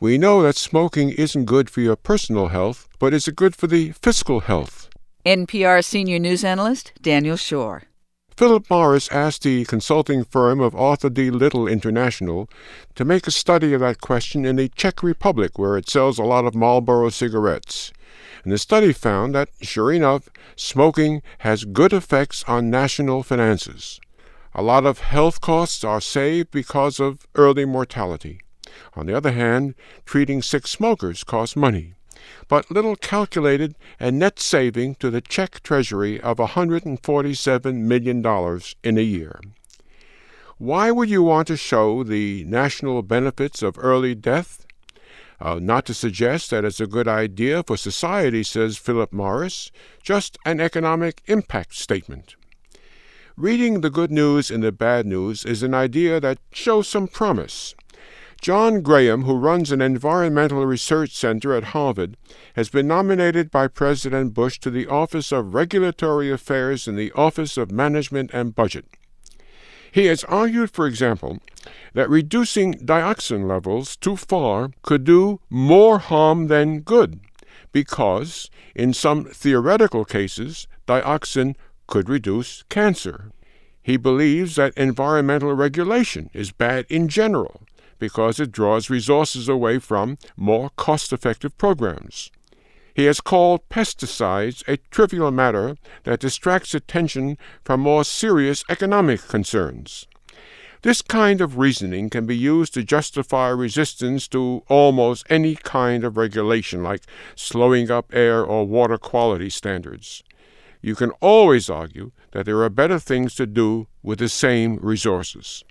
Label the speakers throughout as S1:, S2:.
S1: We know that smoking isn't good for your personal health, but is it good for the fiscal health?
S2: NPR senior news analyst Daniel Schorr.
S1: Philip Morris asked the consulting firm of Arthur D. Little International to make a study of that question in the Czech Republic, where it sells a lot of Marlboro cigarettes. And the study found that, sure enough, smoking has good effects on national finances. A lot of health costs are saved because of early mortality. On the other hand, treating sick smokers costs money. But Little calculated a net saving to the Czech Treasury of $147 million in a year. Why would you want to show the national benefits of early death? Not to suggest that it's a good idea for society, says Philip Morris, just an economic impact statement. Reading the good news in the bad news is an idea that shows some promise. John Graham, who runs an environmental research center at Harvard, has been nominated by President Bush to the Office of Regulatory Affairs in the Office of Management and Budget. He has argued, for example, that reducing dioxin levels too far could do more harm than good, because, in some theoretical cases, dioxin could reduce cancer. He believes that environmental regulation is bad in general, because it draws resources away from more cost-effective programs. He has called pesticides a trivial matter that distracts attention from more serious economic concerns. This kind of reasoning can be used to justify resistance to almost any kind of regulation, like slowing up air or water quality standards. You can always argue that there are better things to do with the same resources.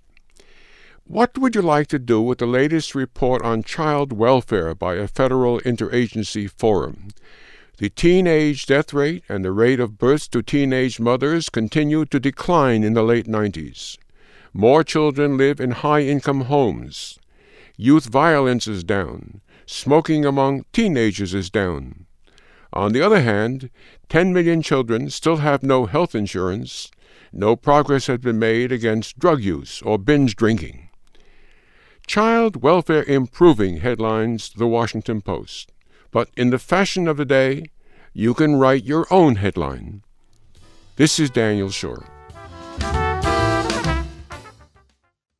S1: What would you like to do with the latest report on child welfare by a federal interagency forum? The teenage death rate and the rate of births to teenage mothers continued to decline in the late 90s. More children live in high-income homes. Youth violence is down. Smoking among teenagers is down. On the other hand, 10 million children still have no health insurance. No progress has been made against drug use or binge drinking. Child welfare improving headlines The Washington Post. But in the fashion of the day, you can write your own headline. This is Daniel Schorr.